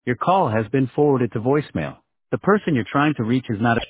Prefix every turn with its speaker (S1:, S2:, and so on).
S1: Your call has been forwarded to voicemail. The person you're trying to reach is not